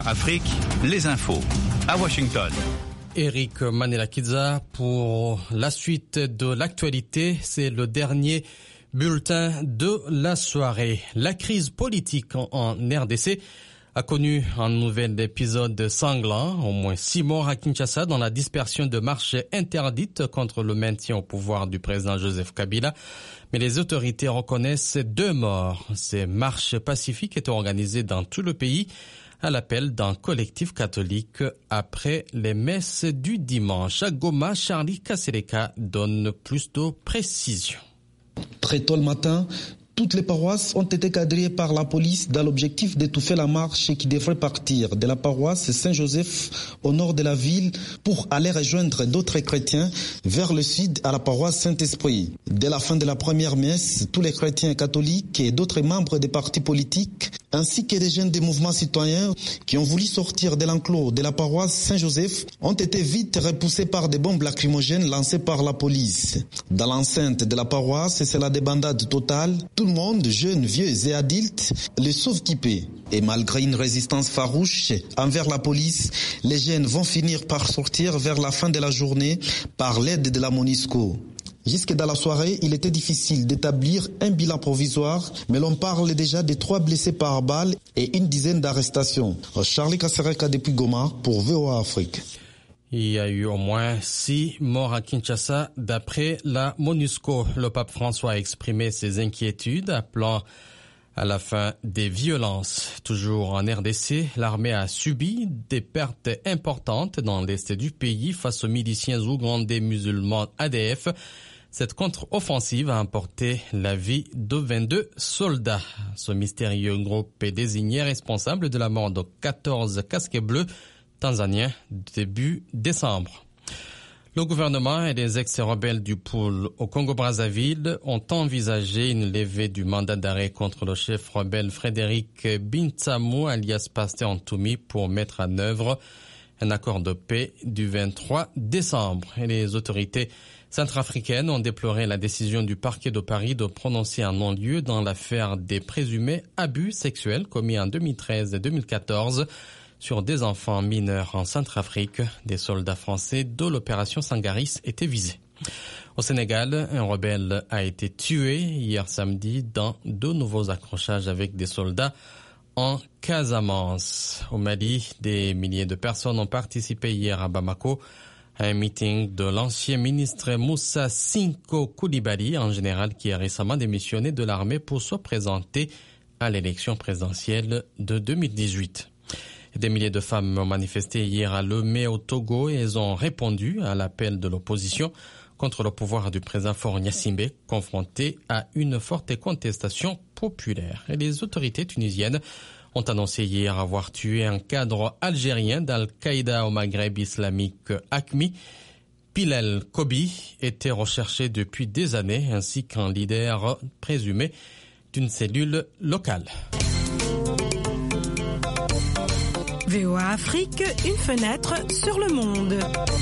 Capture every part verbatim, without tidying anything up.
Afrique, les infos. À Washington. Eric Manelakiza pour la suite de l'actualité. C'est le dernier bulletin de la soirée. La crise politique en R D C a connu un nouvel épisode sanglant. Au moins six morts à Kinshasa dans la dispersion de marches interdites contre le maintien au pouvoir du président Joseph Kabila. Mais les autorités reconnaissent deux morts. Ces marches pacifiques étaient organisées dans tout le pays à l'appel d'un collectif catholique après les messes du dimanche. À Goma, Charlie Kaseleka donne plus de précisions. Très tôt le matin, toutes les paroisses ont été quadrillées par la police dans l'objectif d'étouffer la marche qui devrait partir de la paroisse Saint-Joseph au nord de la ville pour aller rejoindre d'autres chrétiens vers le sud à la paroisse Saint-Esprit. Dès la fin de la première messe, tous les chrétiens catholiques et d'autres membres des partis politiques ainsi que des jeunes des mouvements citoyens qui ont voulu sortir de l'enclos de la paroisse Saint-Joseph ont été vite repoussés par des bombes lacrymogènes lancées par la police. Dans l'enceinte de la paroisse, c'est la débandade totale. Tout le monde, jeunes, vieux et adultes, les sauve qui peut. Et malgré une résistance farouche envers la police, les jeunes vont finir par sortir vers la fin de la journée par l'aide de la MONUSCO. Jusque dans la soirée, il était difficile d'établir un bilan provisoire, mais l'on parle déjà de trois blessés par balle et une dizaine d'arrestations. Charlie Kasereka depuis Goma pour V O A Afrique. Il y a eu au moins six morts à Kinshasa d'après la MONUSCO. Le pape François a exprimé ses inquiétudes, appelant à la fin des violences. Toujours en R D C, l'armée a subi des pertes importantes dans l'est du pays face aux miliciens ougandais musulmans A D F. Cette contre-offensive a emporté la vie de vingt-deux soldats. Ce mystérieux groupe est désigné responsable de la mort de quatorze casques bleus tanzaniens début décembre. Le gouvernement et les ex-rebelles du pôle au Congo-Brazzaville ont envisagé une levée du mandat d'arrêt contre le chef rebelle Frédéric Bintsamou alias Pasteur Ntoumi pour mettre en œuvre un accord de paix du vingt-trois décembre. Et les autorités centrafricaines ont déploré la décision du parquet de Paris de prononcer un non-lieu dans l'affaire des présumés abus sexuels commis en deux mille treize et deux mille quatorze sur des enfants mineurs en Centrafrique. Des soldats français de l'opération Sangaris étaient visés. Au Sénégal, un rebelle a été tué hier samedi dans de nouveaux accrochages avec des soldats en Casamance. Au Mali, des milliers de personnes ont participé hier à Bamako à un meeting de l'ancien ministre Moussa Sinko Koulibaly, en général qui a récemment démissionné de l'armée pour se présenter à l'élection présidentielle de deux mille dix-huit. Des milliers de femmes ont manifesté hier à Lomé au Togo et elles ont répondu à l'appel de l'opposition contre le pouvoir du président Faure Gnassingbé, confronté à une forte contestation populaire. Et les autorités tunisiennes ont annoncé hier avoir tué un cadre algérien d'Al-Qaïda au Maghreb islamique A Q M I. Pilal Kobi était recherché depuis des années, ainsi qu'un leader présumé d'une cellule locale. V O A Afrique, une fenêtre sur le monde.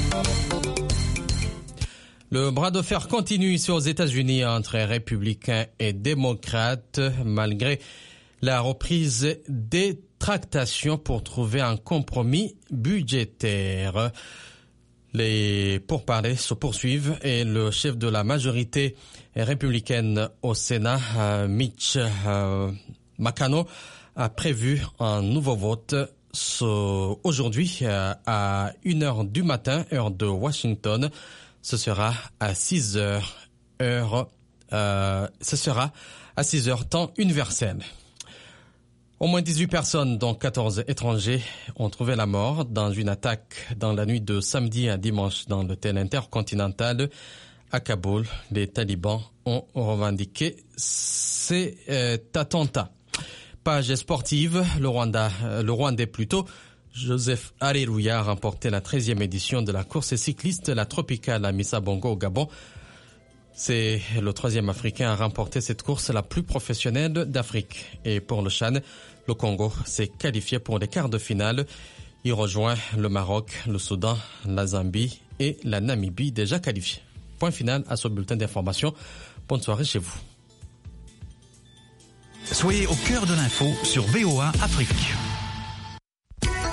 Le bras de fer continue ici aux États-Unis entre républicains et démocrates, malgré la reprise des tractations pour trouver un compromis budgétaire. Les pourparlers se poursuivent et le chef de la majorité républicaine au Sénat, Mitch McConnell, a prévu un nouveau vote aujourd'hui à une heure du matin, heure de Washington. Ce sera à six heures, heure, euh, ce sera à six heures temps universel. Au moins dix-huit personnes, dont quatorze étrangers, ont trouvé la mort dans une attaque dans la nuit de samedi à dimanche dans l'hôtel intercontinental à Kaboul. Les talibans ont revendiqué ces euh, attentats. Page sportive, le Rwanda, le Rwandais plutôt, Joseph Areruya a remporté la treizième édition de la course cycliste La Tropicale à Missa-Bongo au Gabon. C'est le troisième Africain à remporter cette course la plus professionnelle d'Afrique. Et pour le Chan, le Congo s'est qualifié pour les quarts de finale. Il rejoint le Maroc, le Soudan, la Zambie et la Namibie déjà qualifiés. Point final à ce bulletin d'information. Bonne soirée chez vous. Soyez au cœur de l'info sur V O A Afrique.